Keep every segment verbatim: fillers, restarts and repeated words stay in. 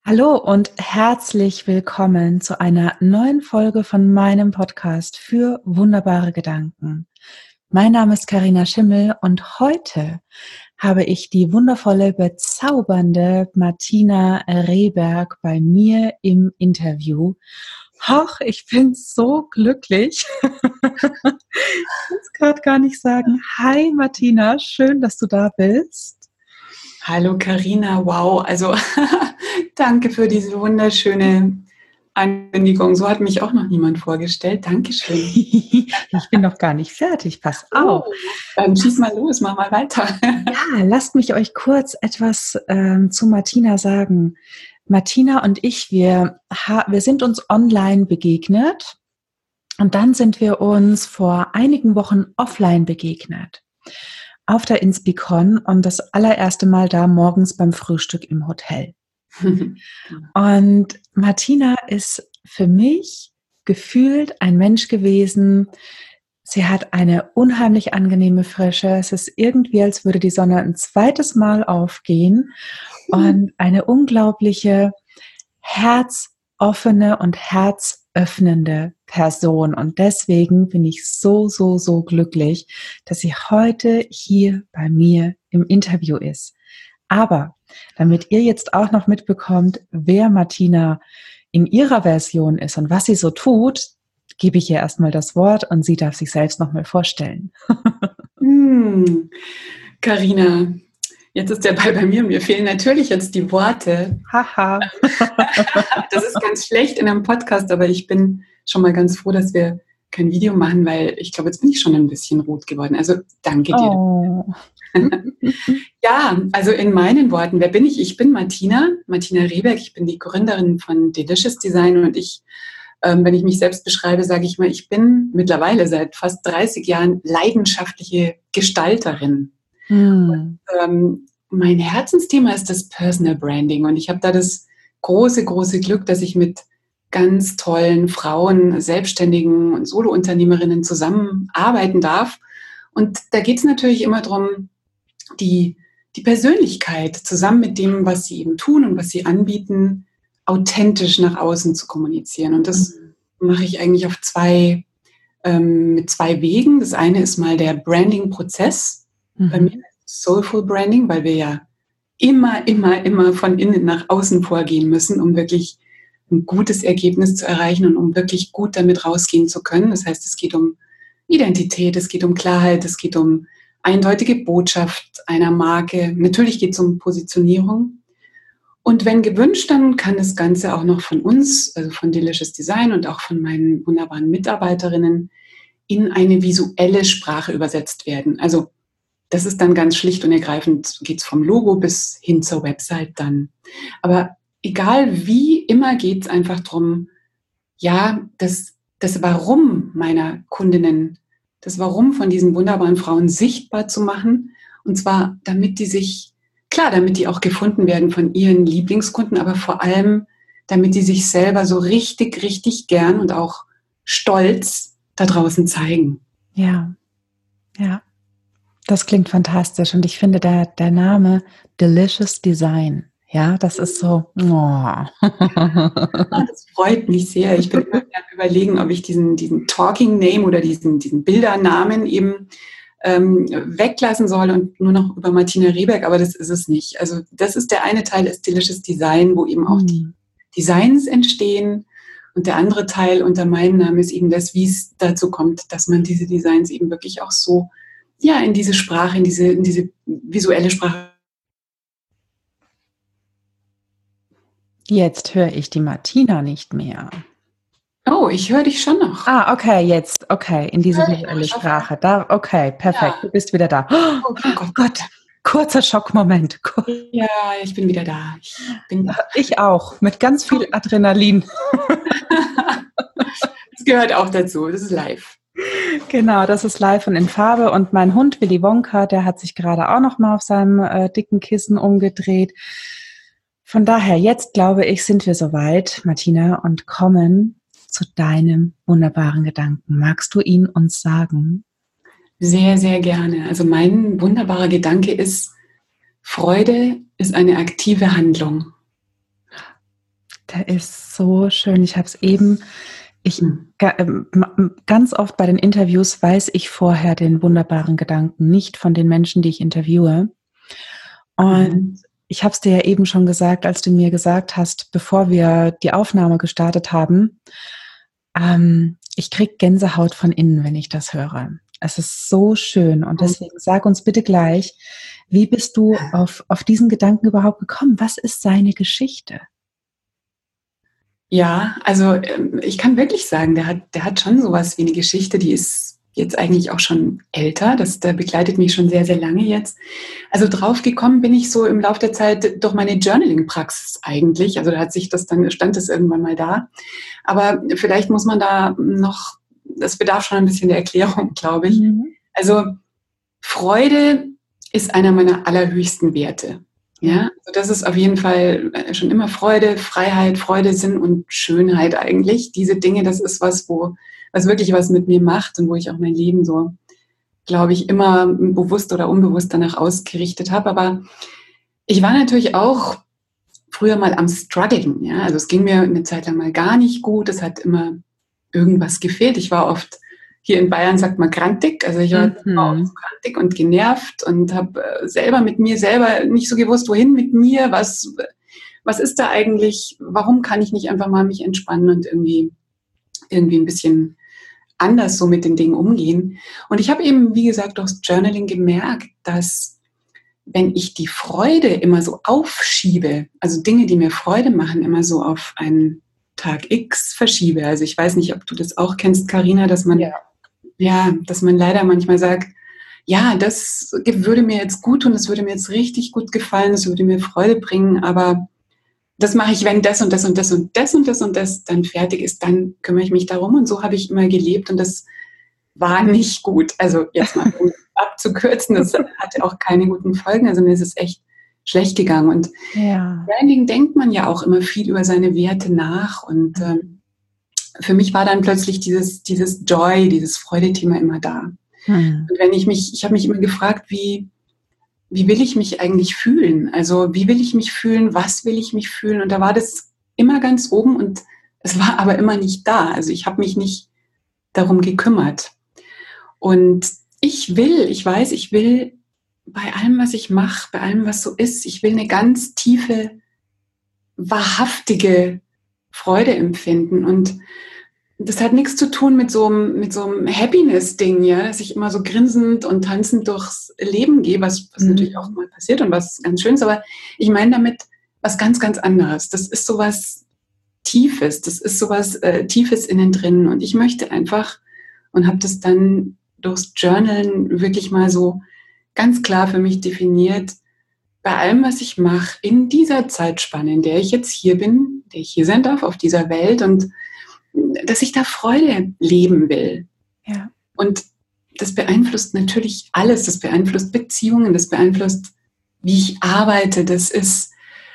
Hallo und herzlich willkommen zu einer neuen Folge von meinem Podcast für wunderbare Gedanken. Mein Name ist Carina Schimmel und heute habe ich die wundervolle, bezaubernde Martina Rehberg bei mir im Interview. Ach, ich bin so glücklich. Ich kann es gerade gar nicht sagen. Hi Martina, schön, dass du da bist. Hallo Carina, wow, also danke für diese wunderschöne Ankündigung. So hat mich auch noch niemand vorgestellt. Dankeschön. Ich bin noch gar nicht fertig, pass auf. Oh, dann schieß mal los, mach mal weiter. Ja, lasst mich euch kurz etwas ähm, zu Martina sagen. Martina und ich, wir, ha- wir sind uns online begegnet und dann sind wir uns vor einigen Wochen offline begegnet. Auf der Inspicon und das allererste Mal da morgens beim Frühstück im Hotel. Und Martina ist für mich gefühlt ein Mensch gewesen. Sie hat eine unheimlich angenehme Frische. Es ist irgendwie, als würde die Sonne ein zweites Mal aufgehen und eine unglaubliche, herzoffene und herzöffnende Person. Und deswegen bin ich so, so, so glücklich, dass sie heute hier bei mir im Interview ist. Aber damit ihr jetzt auch noch mitbekommt, wer Martina in ihrer Version ist und was sie so tut, gebe ich ihr erstmal das Wort und sie darf sich selbst nochmal vorstellen. Hm, Carina, jetzt ist der Ball bei mir. Mir fehlen natürlich jetzt die Worte. Haha. Das ist ganz schlecht in einem Podcast, aber ich bin schon mal ganz froh, dass wir kein Video machen, weil ich glaube, jetzt bin ich schon ein bisschen rot geworden. Also danke dir. Oh. Ja, also in meinen Worten, wer bin ich? Ich bin Martina, Martina Rehberg. Ich bin die Gründerin von Delicious Design und ich, ähm, wenn ich mich selbst beschreibe, sage ich mal, ich bin mittlerweile seit fast dreißig Jahren leidenschaftliche Gestalterin. Hm. Und, ähm, mein Herzensthema ist das Personal Branding und ich habe da das große, große Glück, dass ich mit ganz tollen Frauen, Selbstständigen und Solounternehmerinnen zusammenarbeiten darf. Und da geht es natürlich immer darum, die, die Persönlichkeit zusammen mit dem, was sie eben tun und was sie anbieten, authentisch nach außen zu kommunizieren. Und das mhm. mache ich eigentlich auf zwei, ähm, mit zwei Wegen. Das eine ist mal der Branding-Prozess. Mhm. Bei mir ist es Soulful Branding, weil wir ja immer, immer, immer von innen nach außen vorgehen müssen, um wirklich ein gutes Ergebnis zu erreichen und um wirklich gut damit rausgehen zu können. Das heißt, es geht um Identität, es geht um Klarheit, es geht um eindeutige Botschaft einer Marke. Natürlich geht es um Positionierung. Und wenn gewünscht, dann kann das Ganze auch noch von uns, also von Delicious Design und auch von meinen wunderbaren Mitarbeiterinnen in eine visuelle Sprache übersetzt werden. Also das ist dann ganz schlicht und ergreifend, geht es vom Logo bis hin zur Website dann. Aber egal wie, immer geht es einfach darum, ja, das, das Warum meiner Kundinnen, das Warum von diesen wunderbaren Frauen sichtbar zu machen. Und zwar, damit die sich, klar, damit die auch gefunden werden von ihren Lieblingskunden, aber vor allem, damit die sich selber so richtig, richtig gern und auch stolz da draußen zeigen. Ja, ja. Das klingt fantastisch. Und ich finde, der, der Name Delicious Design, ja, das ist so, oh. Das freut mich sehr. Ich bin immer am Überlegen, ob ich diesen, diesen Talking Name oder diesen, diesen Bildernamen eben ähm, weglassen soll und nur noch über Martina Rehberg, aber das ist es nicht. Also das ist der eine Teil, ist Delicious Design, wo eben auch die Designs entstehen. Und der andere Teil unter meinem Namen ist eben das, wie es dazu kommt, dass man diese Designs eben wirklich auch so, ja, in diese Sprache, in diese, in diese visuelle Sprache. Jetzt höre ich die Martina nicht mehr. Oh, ich höre dich schon noch. Ah, okay, jetzt, okay, in diese visuelle Sprache. Da, okay, perfekt, ja. Du bist wieder da. Oh, oh Gott. Gott, kurzer Schockmoment. Ja, ich bin wieder da. Ich, bin da. Ich auch, mit ganz viel Adrenalin. Das gehört auch dazu, das ist live. Genau, das ist live und in Farbe. Und mein Hund Willy Wonka, der hat sich gerade auch noch mal auf seinem äh, dicken Kissen umgedreht. Von daher, jetzt glaube ich, sind wir soweit, Martina, und kommen zu deinem wunderbaren Gedanken. Magst du ihn uns sagen? Sehr, sehr gerne. Also mein wunderbarer Gedanke ist, Freude ist eine aktive Handlung. Der ist so schön. Ich habe es eben, ich ga- ähm, m- ganz oft bei den Interviews weiß ich vorher den wunderbaren Gedanken nicht von den Menschen, die ich interviewe. Und Mhm. ich habe es dir ja eben schon gesagt, als du mir gesagt hast, bevor wir die Aufnahme gestartet haben, ähm, ich krieg Gänsehaut von innen, wenn ich das höre. Es ist so schön. Und deswegen sag uns bitte gleich, wie bist du auf, auf diesen Gedanken überhaupt gekommen? Was ist seine Geschichte? Ja, also ähm, ich kann wirklich sagen, der hat, der hat schon sowas wie eine Geschichte, die ist jetzt eigentlich auch schon älter. Das, der begleitet mich schon sehr, sehr lange jetzt. Also drauf gekommen bin ich so im Laufe der Zeit durch meine Journaling-Praxis eigentlich. Also da hat sich das dann, stand das irgendwann mal da. Aber vielleicht muss man da noch, das bedarf schon ein bisschen der Erklärung, glaube ich. Mhm. Also Freude ist einer meiner allerhöchsten Werte. Ja, also das ist auf jeden Fall schon immer Freude, Freiheit, Freude, Sinn und Schönheit eigentlich. Diese Dinge, das ist was, wo, was wirklich was mit mir macht und wo ich auch mein Leben so, glaube ich, immer bewusst oder unbewusst danach ausgerichtet habe. Aber ich war natürlich auch früher mal am Struggeln. Ja, also es ging mir eine Zeit lang mal gar nicht gut. Es hat immer irgendwas gefehlt. Ich war oft, hier in Bayern sagt man grantig, also ich war immer oft Mhm. grantig und genervt und habe äh, selber mit mir selber nicht so gewusst, wohin mit mir, was, was ist da eigentlich, warum kann ich nicht einfach mal mich entspannen und irgendwie, irgendwie ein bisschen anders so mit den Dingen umgehen. Und ich habe eben, wie gesagt, durchs Journaling gemerkt, dass wenn ich die Freude immer so aufschiebe, also Dinge, die mir Freude machen, immer so auf einen Tag X verschiebe. Also ich weiß nicht, ob du das auch kennst, Carina, dass man, Ja. ja, dass man leider manchmal sagt, ja, das würde mir jetzt gut tun, das würde mir jetzt richtig gut gefallen, das würde mir Freude bringen, aber das mache ich, wenn das und das und das und das und das und das dann fertig ist, dann kümmere ich mich darum. Und so habe ich immer gelebt und das war nicht gut. Also jetzt mal um abzukürzen, das hatte auch keine guten Folgen. Also mir ist es echt schlecht gegangen. Und Ja. Branding denkt man ja auch immer viel über seine Werte nach. Und ähm, für mich war dann plötzlich dieses, dieses Joy, dieses Freudethema immer da. Mhm. Und wenn ich mich, ich habe mich immer gefragt, wie, wie will ich mich eigentlich fühlen? Also wie will ich mich fühlen? Was will ich mich fühlen? Und da war das immer ganz oben und es war aber immer nicht da. Also ich habe mich nicht darum gekümmert. Und ich will, ich weiß, ich will bei allem, was ich mache, bei allem, was so ist, ich will eine ganz tiefe, wahrhaftige Freude empfinden. Und das hat nichts zu tun mit so einem, mit so einem Happiness-Ding, ja, dass ich immer so grinsend und tanzend durchs Leben gehe, was, was Mhm. natürlich auch mal passiert und was ganz schön ist. Aber ich meine damit was ganz, ganz anderes. Das ist sowas Tiefes, das ist sowas äh, Tiefes innen drin. Und ich möchte einfach und habe das dann durchs Journalen wirklich mal so ganz klar für mich definiert, bei allem, was ich mache, in dieser Zeitspanne, in der ich jetzt hier bin, in der ich hier sein darf, auf dieser Welt und dass ich da Freude leben will. Ja. Und das beeinflusst natürlich alles. Das beeinflusst Beziehungen, das beeinflusst, wie ich arbeite. Das ist,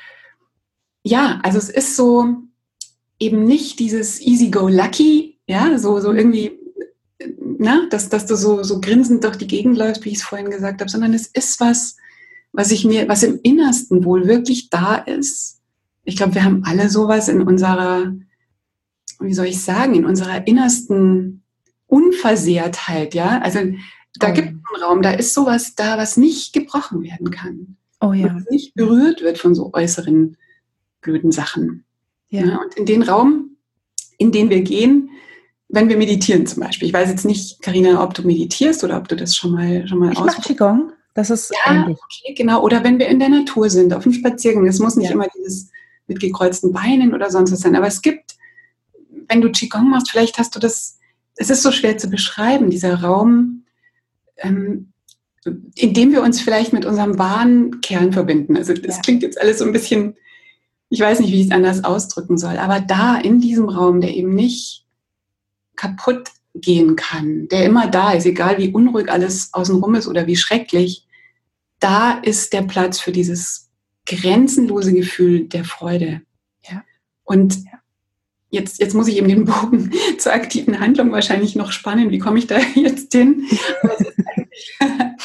ja, also es ist so eben nicht dieses easy-go-lucky, ja, so, so irgendwie, na, dass, dass du so, so grinsend durch die Gegend läufst, wie ich es vorhin gesagt habe, sondern es ist was, was ich mir, was im Innersten wohl wirklich da ist. Ich glaube, wir haben alle sowas in unserer, wie soll ich sagen, in unserer innersten Unversehrtheit, ja. Also da Oh gibt ja. es einen Raum, da ist sowas da, was nicht gebrochen werden kann. Oh Und ja. was nicht berührt wird von so äußeren blöden Sachen. Ja. Ja, und in den Raum, in den wir gehen, wenn wir meditieren zum Beispiel. Ich weiß jetzt nicht, Carina, ob du meditierst oder ob du das schon mal, schon mal Ich mache ausprobierst. Qigong. Das ist Ja, ähnlich. okay, genau. Oder wenn wir in der Natur sind, auf dem Spaziergang. Es muss nicht Ja. immer dieses mit gekreuzten Beinen oder sonst was sein. Aber es gibt, wenn du Qigong machst, vielleicht hast du das, es ist so schwer zu beschreiben, dieser Raum, ähm, in dem wir uns vielleicht mit unserem wahren Kern verbinden. Also das Ja. klingt jetzt alles so ein bisschen, ich weiß nicht, wie ich es anders ausdrücken soll, aber da in diesem Raum, der eben nicht kaputt gehen kann, der immer da ist, egal wie unruhig alles außenrum ist oder wie schrecklich, da ist der Platz für dieses grenzenlose Gefühl der Freude. Ja. Und Ja. jetzt, jetzt muss ich eben den Bogen zur aktiven Handlung wahrscheinlich noch spannen. Wie komme ich da jetzt hin? Aber es ist eigentlich,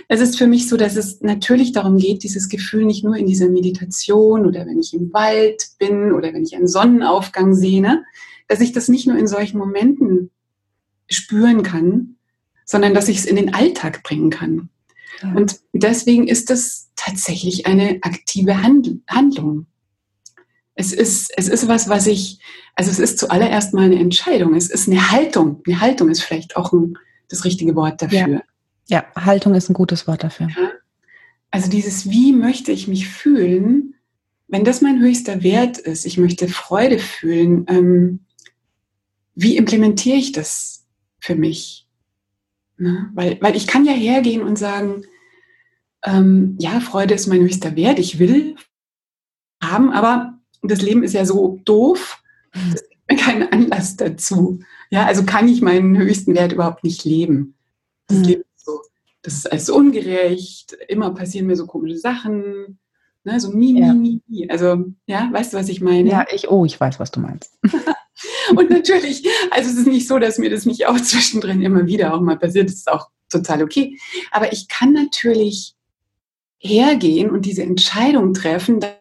es ist für mich so, dass es natürlich darum geht, dieses Gefühl nicht nur in dieser Meditation oder wenn ich im Wald bin oder wenn ich einen Sonnenaufgang sehe, ne, dass ich das nicht nur in solchen Momenten spüren kann, sondern dass ich es in den Alltag bringen kann. Ja. Und deswegen ist das tatsächlich eine aktive Hand- Handlung. Es ist, es ist was, was ich, also es ist zuallererst mal eine Entscheidung. Es ist eine Haltung. Eine Haltung ist vielleicht auch ein, das richtige Wort dafür. Ja. Ja, Haltung ist ein gutes Wort dafür. Ja. Also dieses, wie möchte ich mich fühlen, wenn das mein höchster Wert ist, ich möchte Freude fühlen, ähm, wie implementiere ich das für mich? Ne? Weil, weil ich kann ja hergehen und sagen, ähm, ja, Freude ist mein höchster Wert, ich will haben, aber das Leben ist ja so doof, das gibt mir keinen Anlass dazu. Ja, also kann ich meinen höchsten Wert überhaupt nicht leben. Das mhm. Leben ist so, das ist alles so ungerecht, immer passieren mir so komische Sachen, ne, so mi, ja. mi, mi. Also, ja, weißt du, was ich meine? Ja, ich, oh, ich weiß, was du meinst. Und natürlich, also es ist nicht so, dass mir das nicht auch zwischendrin immer wieder auch mal passiert, das ist auch total okay. Aber ich kann natürlich hergehen und diese Entscheidung treffen, dass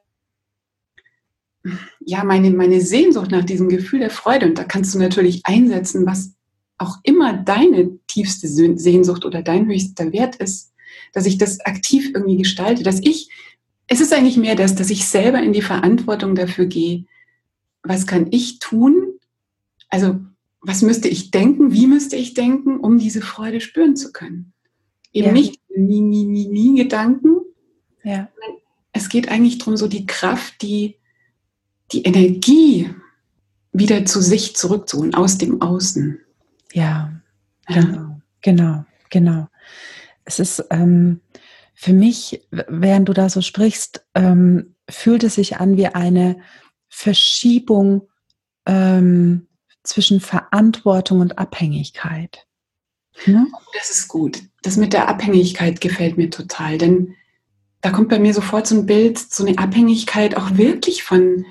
ja, meine, meine Sehnsucht nach diesem Gefühl der Freude, und da kannst du natürlich einsetzen, was auch immer deine tiefste Sehnsucht oder dein höchster Wert ist, dass ich das aktiv irgendwie gestalte, dass ich, es ist eigentlich mehr das, dass ich selber in die Verantwortung dafür gehe, was kann ich tun, also was müsste ich denken, wie müsste ich denken, um diese Freude spüren zu können. Eben ja. nicht nie, nie, nie, nie Gedanken. Ja. Es geht eigentlich darum, so die Kraft, die die Energie wieder zu sich zurückzuholen, aus dem Außen. Ja, genau, genau, genau. Es ist ähm, für mich, während du da so sprichst, ähm, fühlt es sich an wie eine Verschiebung ähm, zwischen Verantwortung und Abhängigkeit. Hm? Das ist gut. Das mit der Abhängigkeit gefällt mir total, denn da kommt bei mir sofort so ein Bild, so eine Abhängigkeit auch wirklich von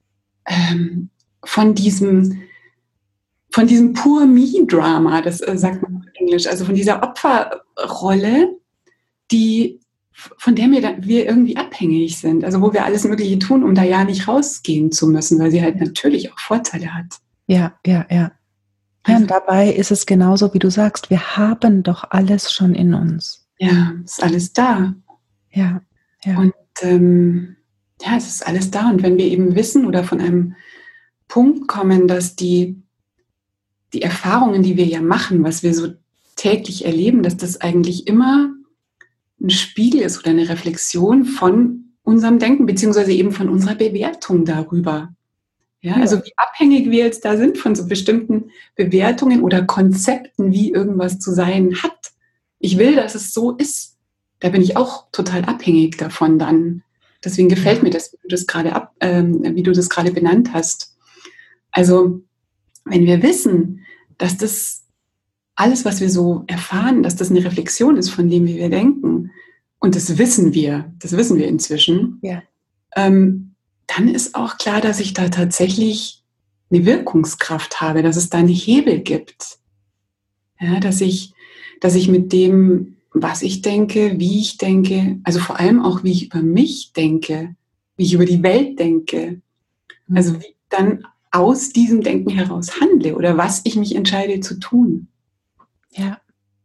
ähm, von diesem von diesem Poor-Me-Drama, das äh, sagt man in Englisch, also von dieser Opferrolle, die, von der wir, da, wir irgendwie abhängig sind, also wo wir alles Mögliche tun, um da ja nicht rausgehen zu müssen, weil sie halt natürlich auch Vorteile hat. Ja, ja, ja. Ja, also, und dabei ist es genauso, wie du sagst, wir haben doch alles schon in uns. Ja, ist alles da. Ja, ja. Und ähm, ja, es ist alles da. Und wenn wir eben wissen oder von einem Punkt kommen, dass die, die Erfahrungen, die wir ja machen, was wir so täglich erleben, dass das eigentlich immer ein Spiegel ist oder eine Reflexion von unserem Denken, beziehungsweise eben von unserer Bewertung darüber. Ja, ja. Also wie abhängig wir jetzt da sind von so bestimmten Bewertungen oder Konzepten, wie irgendwas zu sein hat. Ich will, dass es so ist. Da bin ich auch total abhängig davon dann. Deswegen gefällt mir das, wie du das gerade ab, ähm, wie du das gerade benannt hast. Also, wenn wir wissen, dass das alles, was wir so erfahren, dass das eine Reflexion ist von dem, wie wir denken, und das wissen wir, das wissen wir inzwischen, ja. ähm, dann ist auch klar, dass ich da tatsächlich eine Wirkungskraft habe, dass es da einen Hebel gibt. Ja, dass ich, dass ich mit dem, was ich denke, wie ich denke, also vor allem auch, wie ich über mich denke, wie ich über die Welt denke, also wie ich dann aus diesem Denken heraus handle oder was ich mich entscheide zu tun. Ja,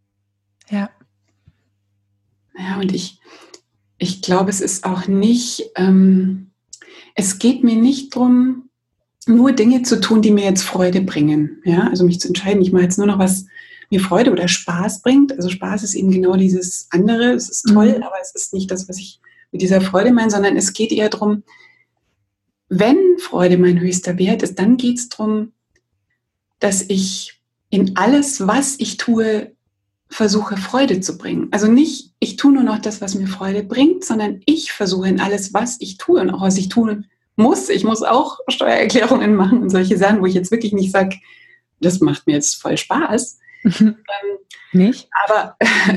ja. Ja, und ich, ich glaube, es ist auch nicht, ähm, es geht mir nicht darum, nur Dinge zu tun, die mir jetzt Freude bringen. Ja, also mich zu entscheiden, ich mache jetzt nur noch was mir Freude oder Spaß bringt. Also Spaß ist eben genau dieses andere. Es ist toll, mhm. aber es ist nicht das, was ich mit dieser Freude meine, sondern es geht eher darum, wenn Freude mein höchster Wert ist, dann geht es darum, dass ich in alles, was ich tue, versuche Freude zu bringen. Also nicht, ich tue nur noch das, was mir Freude bringt, sondern ich versuche in alles, was ich tue und auch was ich tun muss. Ich muss auch Steuererklärungen machen und solche Sachen, wo ich jetzt wirklich nicht sage, das macht mir jetzt voll Spaß. ähm, nicht? Aber äh,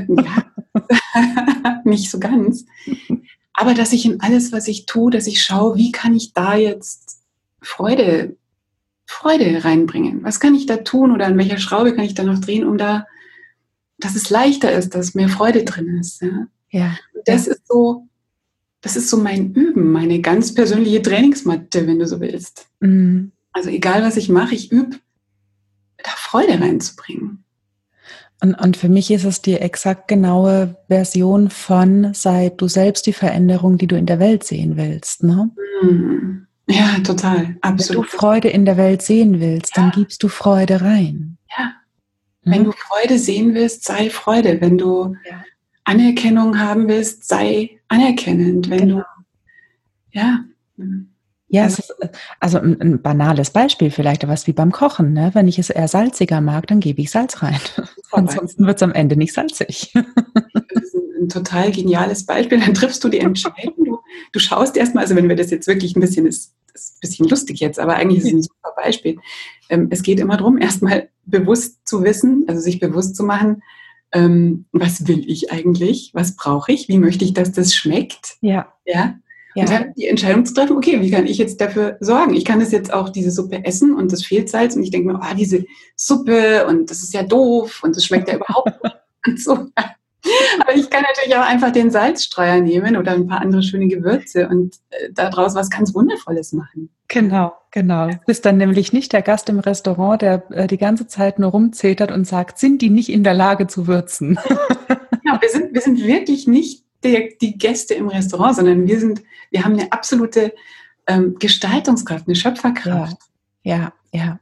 ja, nicht so ganz. Aber dass ich in alles, was ich tue, dass ich schaue, wie kann ich da jetzt Freude, Freude reinbringen? Was kann ich da tun oder an welcher Schraube kann ich da noch drehen, um da dass es leichter ist, dass mehr Freude drin ist. Ja? Ja. Das ja. ist so, das ist so mein Üben, meine ganz persönliche Trainingsmatte, wenn du so willst. Mhm. Also egal, was ich mache, ich übe, da Freude reinzubringen. Und, und für mich ist es die exakt genaue Version von, sei du selbst die Veränderung, die du in der Welt sehen willst. Ne? Mhm. Ja, total, absolut. Wenn du Freude in der Welt sehen willst, ja. dann gibst du Freude rein. Ja. Wenn du Freude sehen willst, sei Freude. Wenn du ja. Anerkennung haben willst, sei anerkennend. Wenn genau. du, ja. Ja, also, es ist also ein, ein banales Beispiel vielleicht, aber es ist wie beim Kochen. Ne? Wenn ich es eher salziger mag, dann gebe ich Salz rein. Ansonsten wird es am Ende nicht salzig. Das ist ein, ein total geniales Beispiel. Dann triffst du die Entscheidung. Du, du schaust erstmal, also wenn wir das jetzt wirklich ein bisschen, ist, ist ein bisschen lustig jetzt, aber eigentlich ist es ein super Beispiel. Ähm, es geht immer darum, erstmal bewusst zu wissen, also sich bewusst zu machen, ähm, was will ich eigentlich, was brauche ich, wie möchte ich, dass das schmeckt. Ja. Ja. Ja. Und dann die Entscheidung zu treffen, okay, wie kann ich jetzt dafür sorgen? Ich kann das jetzt auch, diese Suppe essen und das fehlt Salz und ich denke mir, oh, diese Suppe und das ist ja doof und das schmeckt ja überhaupt nicht und so. Aber ich kann natürlich auch einfach den Salzstreuer nehmen oder ein paar andere schöne Gewürze und äh, daraus was ganz Wundervolles machen. Genau, genau. Du bist dann nämlich nicht der Gast im Restaurant, der äh, die ganze Zeit nur rumzetert und sagt, sind die nicht in der Lage zu würzen? Ja, wir sind, wir sind wirklich nicht die, die Gäste im Restaurant, sondern wir sind, wir haben eine absolute ähm, Gestaltungskraft, eine Schöpferkraft. Ja, ja,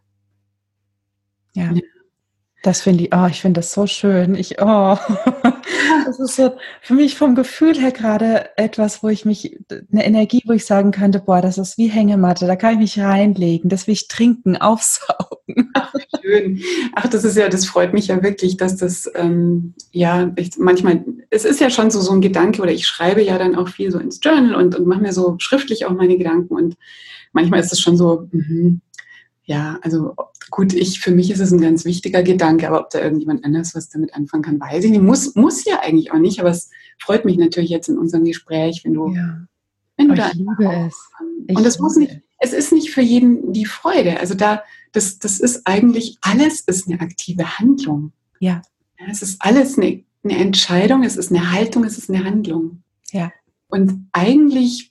ja. ja. ja. Das finde ich, oh, ich finde das so schön. Ich, oh, das ist so für mich vom Gefühl her gerade etwas, wo ich mich, eine Energie, wo ich sagen könnte, boah, das ist wie Hängematte, da kann ich mich reinlegen, das will ich trinken, aufsaugen. Ach, schön. Ach, das ist ja, das freut mich ja wirklich, dass das, ähm, ja, ich, manchmal, es ist ja schon so, so ein Gedanke, oder ich schreibe ja dann auch viel so ins Journal und, und mache mir so schriftlich auch meine Gedanken und manchmal ist es schon so, mm, ja, also gut, ich, für mich ist es ein ganz wichtiger Gedanke, aber ob da irgendjemand anders was damit anfangen kann, weiß ich nicht. Muss, muss ja eigentlich auch nicht, aber es freut mich natürlich jetzt in unserem Gespräch, wenn du, ja. wenn du oh, da. Ich liebe auch, es. Ich und es muss nicht, es ist nicht für jeden die Freude. Also da, das, das ist eigentlich, alles ist eine aktive Handlung. Ja. ja es ist alles eine, eine Entscheidung, es ist eine Haltung, es ist eine Handlung. Ja. Und eigentlich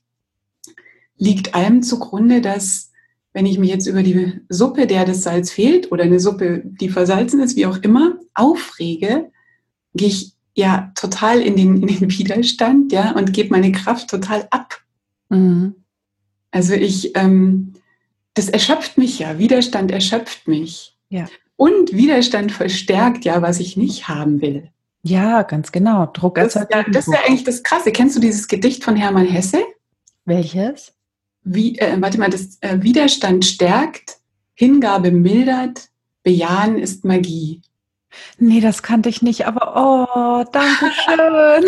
liegt allem zugrunde, dass wenn ich mich jetzt über die Suppe, der das Salz fehlt, oder eine Suppe, die versalzen ist, wie auch immer, aufrege, gehe ich ja total in den, in den Widerstand, ja, und gebe meine Kraft total ab. Mhm. Also ich, ähm, das erschöpft mich ja, Widerstand erschöpft mich. Ja. Und Widerstand verstärkt ja, was ich nicht haben will. Ja, ganz genau. Druck erzeugt Das, ja, das ist ja eigentlich das Krasse. Kennst du dieses Gedicht von Hermann Hesse? Welches? Wie, äh, warte mal, das äh, Widerstand stärkt, Hingabe mildert, Bejahen ist Magie. Nee, das kannte ich nicht, aber oh, danke schön.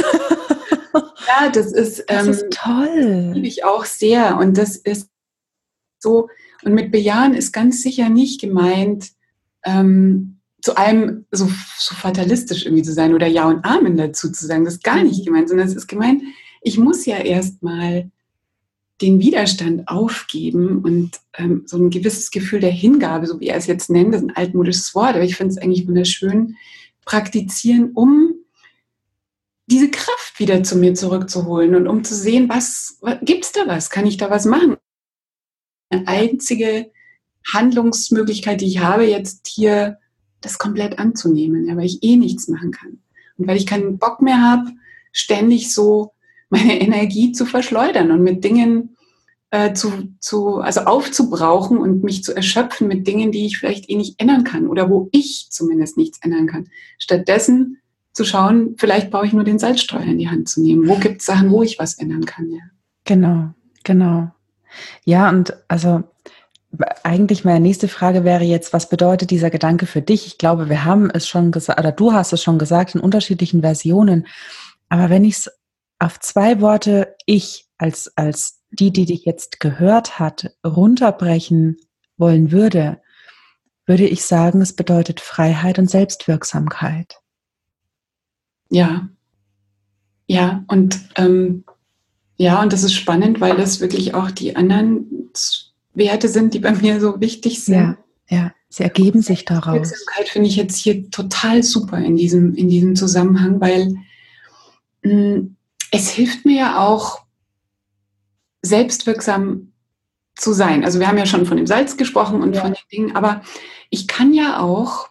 Ja, das ist, das ähm, ist toll. Das liebe ich auch sehr. Und das ist so, und mit Bejahen ist ganz sicher nicht gemeint, ähm, zu allem so, so fatalistisch irgendwie zu sein oder Ja und Amen dazu zu sagen. Das ist gar nicht gemeint, sondern es ist gemeint, ich muss ja erstmal den Widerstand aufgeben und ähm, so ein gewisses Gefühl der Hingabe, so wie er es jetzt nennt, das ist ein altmodisches Wort, aber ich finde es eigentlich wunderschön, praktizieren, um diese Kraft wieder zu mir zurückzuholen und um zu sehen, was, was gibt's da was? Kann ich da was machen? Eine einzige Handlungsmöglichkeit, die ich habe, jetzt hier das komplett anzunehmen, ja, weil ich eh nichts machen kann. Und weil ich keinen Bock mehr habe, ständig so meine Energie zu verschleudern und mit Dingen äh, zu, zu, also aufzubrauchen und mich zu erschöpfen mit Dingen, die ich vielleicht eh nicht ändern kann oder wo ich zumindest nichts ändern kann. Stattdessen zu schauen, vielleicht brauche ich nur den Salzstreuer in die Hand zu nehmen. Wo gibt es Sachen, wo ich was ändern kann? Ja. Genau, genau. Ja, und also eigentlich meine nächste Frage wäre jetzt, was bedeutet dieser Gedanke für dich? Ich glaube, wir haben es schon gesagt, oder du hast es schon gesagt, in unterschiedlichen Versionen. Aber wenn ich es auf zwei Worte, ich als, als die, die dich jetzt gehört hat, runterbrechen wollen würde, würde ich sagen, es bedeutet Freiheit und Selbstwirksamkeit. Ja, ja, und ähm, ja, und das ist spannend, weil das wirklich auch die anderen Werte sind, die bei mir so wichtig sind. Ja, ja. Sie ergeben sich daraus. Wirksamkeit finde ich jetzt hier total super in diesem, in diesem Zusammenhang, weil mh, es hilft mir ja auch, selbstwirksam zu sein. Also wir haben ja schon von dem Salz gesprochen und ja. von den Dingen, aber ich kann ja auch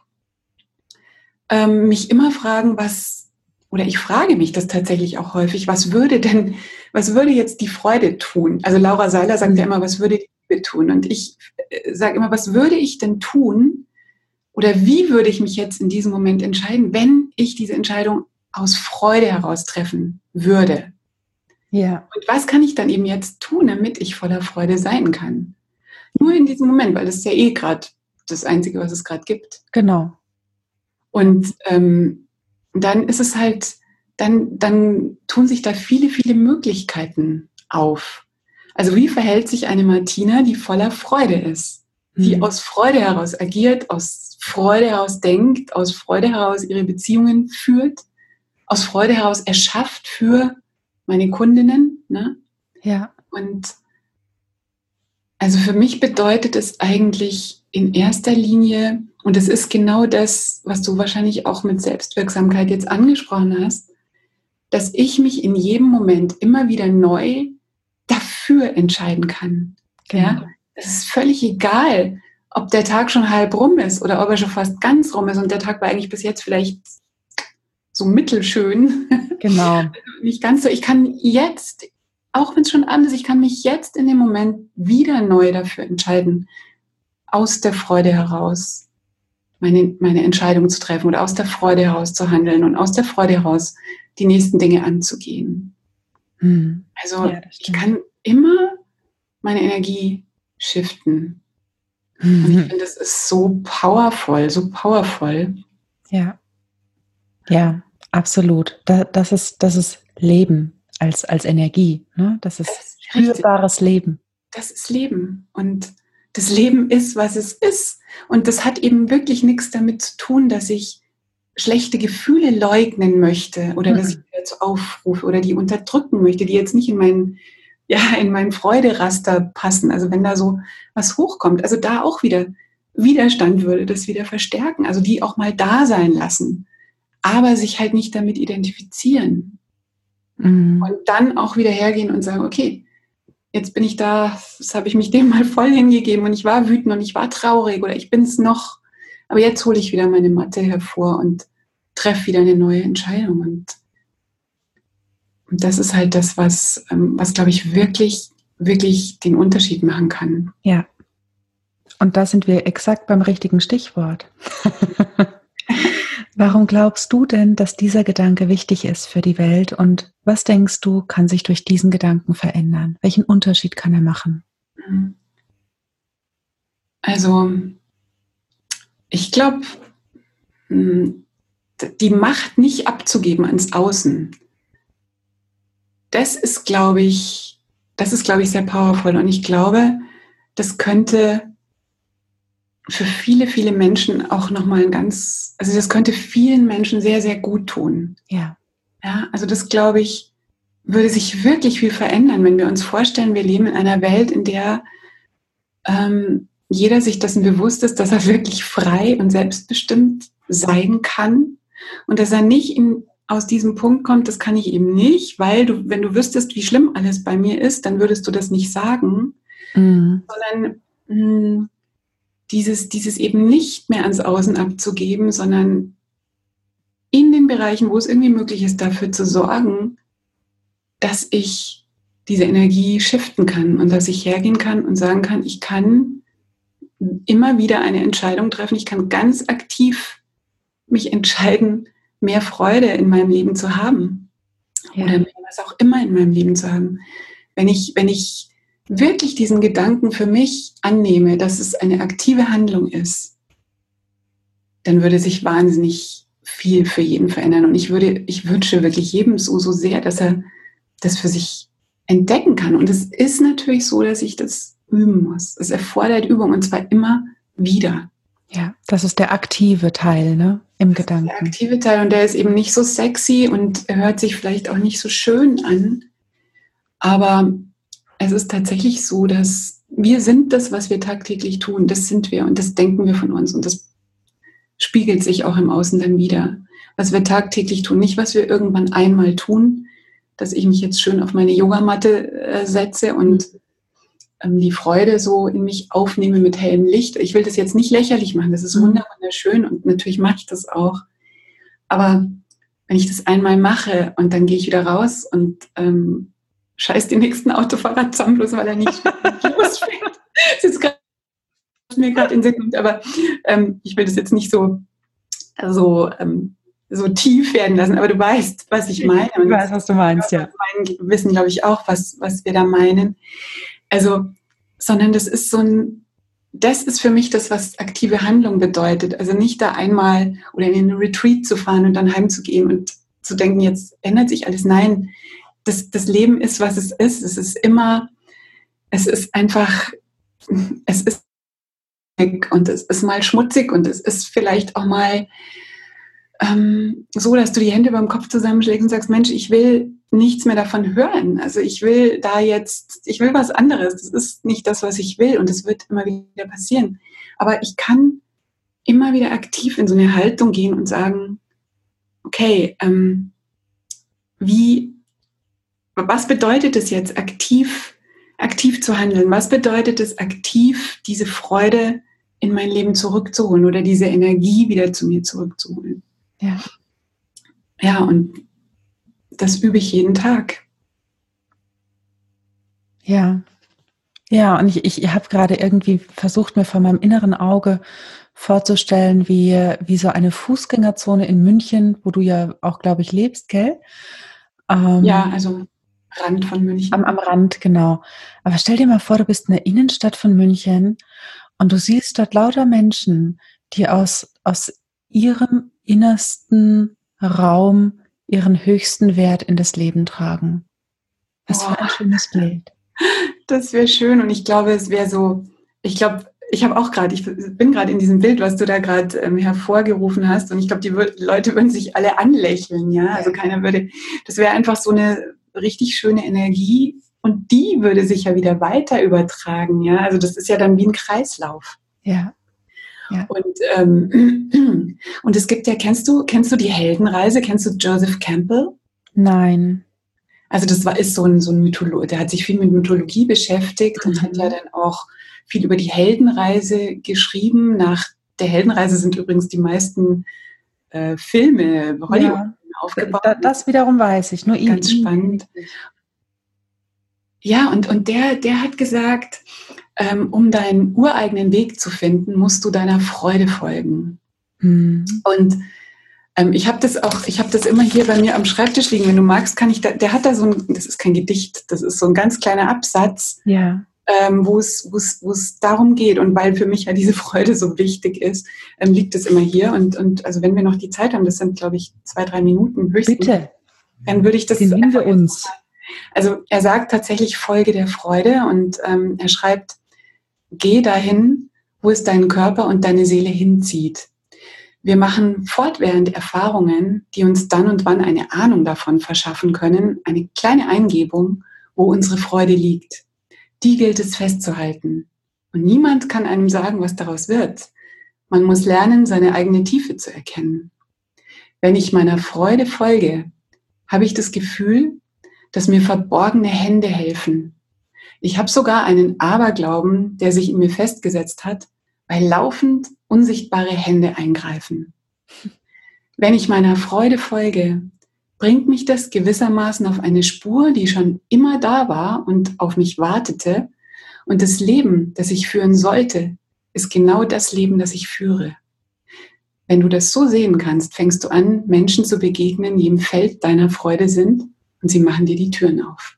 ähm, mich immer fragen, was, oder ich frage mich das tatsächlich auch häufig, was würde denn, was würde jetzt die Freude tun? Also Laura Seiler sagt mhm. ja immer, was würde die Liebe tun? Und ich äh, sage immer, was würde ich denn tun? Oder wie würde ich mich jetzt in diesem Moment entscheiden, wenn ich diese Entscheidung aus Freude heraus treffen würde? Ja. Und was kann ich dann eben jetzt tun, damit ich voller Freude sein kann? Nur in diesem Moment, weil das ist ja eh gerade das Einzige, was es gerade gibt. Genau. Und ähm, dann ist es halt, dann, dann tun sich da viele, viele Möglichkeiten auf. Also wie verhält sich eine Martina, die voller Freude ist? Die hm. aus Freude heraus agiert, aus Freude heraus denkt, aus Freude heraus ihre Beziehungen führt, aus Freude heraus erschafft für meine Kundinnen, ne? Ja. Und also für mich bedeutet es eigentlich in erster Linie, und es ist genau das, was du wahrscheinlich auch mit Selbstwirksamkeit jetzt angesprochen hast, dass ich mich in jedem Moment immer wieder neu dafür entscheiden kann. Genau. Ja? Es ist völlig egal, ob der Tag schon halb rum ist oder ob er schon fast ganz rum ist und der Tag war eigentlich bis jetzt vielleicht so mittelschön. Genau. Nicht ganz so. Ich kann jetzt, auch wenn es schon abends ist, ich kann mich jetzt in dem Moment wieder neu dafür entscheiden, aus der Freude heraus meine, meine Entscheidung zu treffen oder aus der Freude heraus zu handeln und aus der Freude heraus die nächsten Dinge anzugehen. Hm. Also Ja, ich kann immer meine Energie shiften. Mhm. Und ich finde, das ist so powerful, so powerful. Ja. Ja, absolut. Da, das ist, das ist Leben als, als Energie. Ne? Das ist, das ist spürbares Leben. Das ist Leben. Und das Leben ist, was es ist. Und das hat eben wirklich nichts damit zu tun, dass ich schlechte Gefühle leugnen möchte oder mhm. dass ich die dazu aufrufe oder die unterdrücken möchte, die jetzt nicht in meinen, ja, in meinen Freuderaster passen. Also wenn da so was hochkommt, also da auch wieder Widerstand würde das wieder verstärken. Also die auch mal da sein lassen, aber sich halt nicht damit identifizieren. Mhm. Und dann auch wieder hergehen und sagen, okay, jetzt bin ich da, das habe ich mich dem mal voll hingegeben und ich war wütend und ich war traurig oder ich bin es noch, aber jetzt hole ich wieder meine Matte hervor und treffe wieder eine neue Entscheidung. Und, und das ist halt das, was, was glaube ich, wirklich, wirklich den Unterschied machen kann. Ja. Und da sind wir exakt beim richtigen Stichwort. Warum glaubst du denn, dass dieser Gedanke wichtig ist für die Welt und was denkst du, kann sich durch diesen Gedanken verändern? Welchen Unterschied kann er machen? Also, ich glaube, die Macht nicht abzugeben ans Außen, das ist, glaube ich, das ist, glaube ich, sehr powerful und ich glaube, das könnte für viele, viele Menschen auch nochmal ein ganz, also das könnte vielen Menschen sehr, sehr gut tun. Ja. Ja, also das, glaube ich, würde sich wirklich viel verändern, wenn wir uns vorstellen, wir leben in einer Welt, in der ähm, jeder sich dessen bewusst ist, dass er wirklich frei und selbstbestimmt sein kann und dass er nicht in, aus diesem Punkt kommt, das kann ich eben nicht, weil du, wenn du wüsstest, wie schlimm alles bei mir ist, dann würdest du das nicht sagen, mhm. sondern mh, Dieses, dieses eben nicht mehr ans Außen abzugeben, sondern in den Bereichen, wo es irgendwie möglich ist, dafür zu sorgen, dass ich diese Energie shiften kann und dass ich hergehen kann und sagen kann, ich kann immer wieder eine Entscheidung treffen, ich kann ganz aktiv mich entscheiden, mehr Freude in meinem Leben zu haben. Ja. Oder was auch immer in meinem Leben zu haben. Wenn ich, wenn ich wirklich diesen Gedanken für mich annehme, dass es eine aktive Handlung ist, dann würde sich wahnsinnig viel für jeden verändern. Und ich würde, ich wünsche wirklich jedem so, so sehr, dass er das für sich entdecken kann. Und es ist natürlich so, dass ich das üben muss. Es erfordert Übung und zwar immer wieder. Ja, das ist der aktive Teil, ne, im das Gedanken. Ist der aktive Teil und der ist eben nicht so sexy und hört sich vielleicht auch nicht so schön an. Aber es ist tatsächlich so, dass wir sind das, was wir tagtäglich tun. Das sind wir und das denken wir von uns. Und das spiegelt sich auch im Außen dann wieder. Was wir tagtäglich tun, nicht was wir irgendwann einmal tun, dass ich mich jetzt schön auf meine Yogamatte äh, setze und ähm, die Freude so in mich aufnehme mit hellem Licht. Ich will das jetzt nicht lächerlich machen, das ist wunderschön und natürlich mache ich das auch. Aber wenn ich das einmal mache und dann gehe ich wieder raus und ähm, scheiß den nächsten Autofahrer zusammen, bloß weil er nicht losfährt. Das ist grad, was mir gerade in den Sinn kommt, aber ähm, ich will das jetzt nicht so, so, ähm, so tief werden lassen, aber du weißt, was ich meine. Ich weiß, was du meinst, ja. Wir wissen, glaube ich, auch, was, was wir da meinen. Also, sondern das ist so ein, das ist für mich das, was aktive Handlung bedeutet. Also nicht da einmal oder in einen Retreat zu fahren und dann heimzugehen und zu denken, jetzt ändert sich alles. Nein, das, das Leben ist, was es ist. Es ist immer, es ist einfach, es ist und es ist mal schmutzig und es ist vielleicht auch mal ähm, so, dass du die Hände über dem Kopf zusammenschlägst und sagst, Mensch, ich will nichts mehr davon hören. Also ich will da jetzt, ich will was anderes. Das ist nicht das, was ich will und es wird immer wieder passieren. Aber ich kann immer wieder aktiv in so eine Haltung gehen und sagen, okay, ähm, wie, was bedeutet es jetzt, aktiv, aktiv zu handeln? Was bedeutet es, aktiv diese Freude in mein Leben zurückzuholen oder diese Energie wieder zu mir zurückzuholen? Ja. Ja, und das übe ich jeden Tag. Ja. Ja, und ich, ich habe gerade irgendwie versucht, mir vor meinem inneren Auge vorzustellen, wie, wie so eine Fußgängerzone in München, wo du ja auch, glaube ich, lebst, gell? Ähm, ja, also Rand von München. Am, am Rand, genau. Aber stell dir mal vor, du bist in der Innenstadt von München und du siehst dort lauter Menschen, die aus, aus ihrem innersten Raum ihren höchsten Wert in das Leben tragen. Was für ein schönes Bild. Das wäre schön und ich glaube, es wäre so, ich glaube, ich habe auch gerade, ich bin gerade in diesem Bild, was du da gerade ähm, hervorgerufen hast und ich glaube, die Leute würden sich alle anlächeln, ja, also keiner würde, das wäre einfach so eine richtig schöne Energie und die würde sich ja wieder weiter übertragen, ja, also das ist ja dann wie ein Kreislauf. Ja. Ja. Und, ähm, und es gibt ja, kennst du, kennst du die Heldenreise, kennst du Joseph Campbell? Nein. Also das war, ist so ein, so ein Mythologe, der hat sich viel mit Mythologie beschäftigt mhm. und hat ja dann auch viel über die Heldenreise geschrieben. Nach der Heldenreise sind übrigens die meisten äh, Filme Hollywood ja, aufgebaut. Da, das wiederum weiß ich, nur ihn. Ganz spannend. Ja, und, und der, der hat gesagt, ähm, um deinen ureigenen Weg zu finden, musst du deiner Freude folgen. Mhm. Und ähm, ich habe das auch, ich habe das immer hier bei mir am Schreibtisch liegen. Wenn du magst, kann ich da, der hat da so ein, das ist kein Gedicht, das ist so ein ganz kleiner Absatz, ja. ähm, wo es, wo es, wo es darum geht. Und weil für mich ja diese Freude so wichtig ist, ähm, liegt es immer hier. Und, und also wenn wir noch die Zeit haben, das sind, glaube ich, zwei, drei Minuten höchstens. Bitte. Dann würde ich das. Den nehmen wir uns. Also er sagt tatsächlich Folge der Freude und ähm, er schreibt, geh dahin, wo es deinen Körper und deine Seele hinzieht. Wir machen fortwährend Erfahrungen, die uns dann und wann eine Ahnung davon verschaffen können, eine kleine Eingebung, wo unsere Freude liegt. Die gilt es festzuhalten. Und niemand kann einem sagen, was daraus wird. Man muss lernen, seine eigene Tiefe zu erkennen. Wenn ich meiner Freude folge, habe ich das Gefühl, dass mir verborgene Hände helfen. Ich habe sogar einen Aberglauben, der sich in mir festgesetzt hat, weil laufend unsichtbare Hände eingreifen. Wenn ich meiner Freude folge, bringt mich das gewissermaßen auf eine Spur, die schon immer da war und auf mich wartete. Und das Leben, das ich führen sollte, ist genau das Leben, das ich führe. Wenn du das so sehen kannst, fängst du an, Menschen zu begegnen, die im Feld deiner Freude sind und sie machen dir die Türen auf.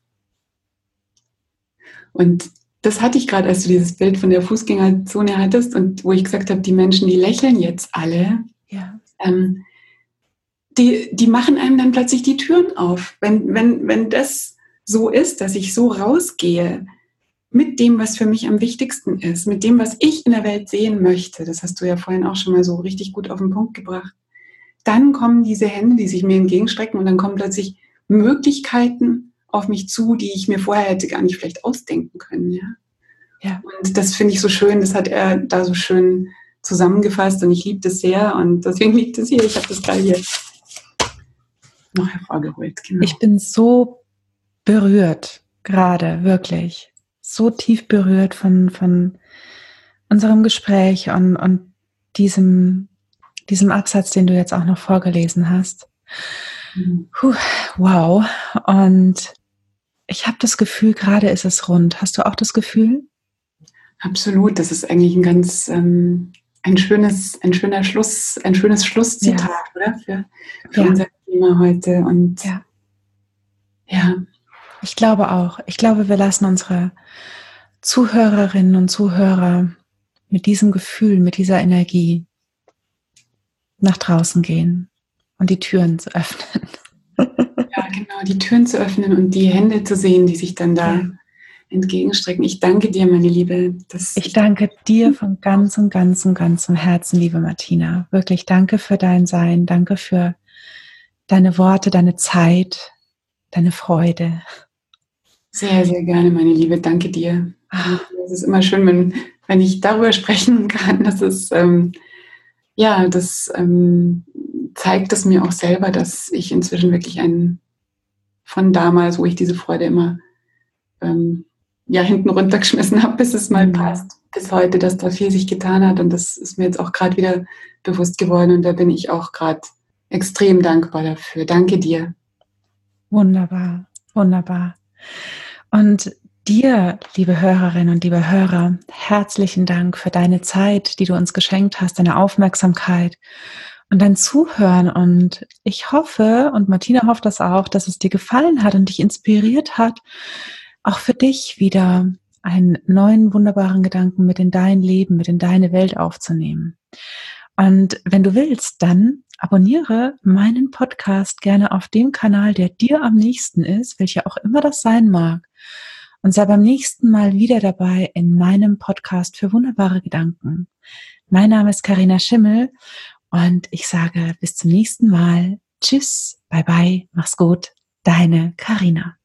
Und das hatte ich gerade, als du dieses Bild von der Fußgängerzone hattest und wo ich gesagt habe, die Menschen, die lächeln jetzt alle, ja. ähm, die, die machen einem dann plötzlich die Türen auf. Wenn, wenn, wenn das so ist, dass ich so rausgehe mit dem, was für mich am wichtigsten ist, mit dem, was ich in der Welt sehen möchte, das hast du ja vorhin auch schon mal so richtig gut auf den Punkt gebracht, dann kommen diese Hände, die sich mir entgegenstrecken und dann kommen plötzlich Möglichkeiten auf mich zu, die ich mir vorher hätte gar nicht vielleicht ausdenken können. Ja? Ja. Und das finde ich so schön, das hat er da so schön zusammengefasst und ich liebe das sehr und deswegen liegt es hier. Ich habe das gerade hier noch hervorgeholt. Genau. Ich bin so berührt, gerade, wirklich. So tief berührt von, von unserem Gespräch und, und diesem, diesem Absatz, den du jetzt auch noch vorgelesen hast. Mhm. Puh, wow. Und ich habe das Gefühl, gerade ist es rund. Hast du auch das Gefühl? Absolut. Das ist eigentlich ein ganz ähm, ein schönes, ein schöner Schluss, ein schönes Schlusszitat, ja. oder? Für, für ja. unser Thema heute. Und ja. ja. Ich glaube auch. Ich glaube, wir lassen unsere Zuhörerinnen und Zuhörer mit diesem Gefühl, mit dieser Energie nach draußen gehen und die Türen zu öffnen. Ja, genau, die Türen zu öffnen und die Hände zu sehen, die sich dann da ja. entgegenstrecken. Ich danke dir, meine Liebe. Dass ich danke dir von ganzem, ganzem, ganzem Herzen, liebe Martina. Wirklich danke für dein Sein, danke für deine Worte, deine Zeit, deine Freude. Sehr, sehr gerne, meine Liebe. Danke dir. Es ist immer schön, wenn, wenn ich darüber sprechen kann. Das ist, ähm, ja, das ähm, zeigt es mir auch selber, dass ich inzwischen wirklich ein, von damals, wo ich diese Freude immer ähm, ja, hinten runtergeschmissen habe, bis es mal mhm. passt, bis heute, dass da viel sich getan hat. Und das ist mir jetzt auch gerade wieder bewusst geworden. Und da bin ich auch gerade extrem dankbar dafür. Danke dir. Wunderbar, wunderbar. Und dir, liebe Hörerinnen und liebe Hörer, herzlichen Dank für deine Zeit, die du uns geschenkt hast, deine Aufmerksamkeit und dein Zuhören. Und ich hoffe, und Martina hofft das auch, dass es dir gefallen hat und dich inspiriert hat, auch für dich wieder einen neuen, wunderbaren Gedanken mit in dein Leben, mit in deine Welt aufzunehmen. Und wenn du willst, dann abonniere meinen Podcast gerne auf dem Kanal, der dir am nächsten ist, welcher auch immer das sein mag. Und sei beim nächsten Mal wieder dabei in meinem Podcast für wunderbare Gedanken. Mein Name ist Carina Schimmel und ich sage bis zum nächsten Mal. Tschüss, bye bye, mach's gut, deine Carina.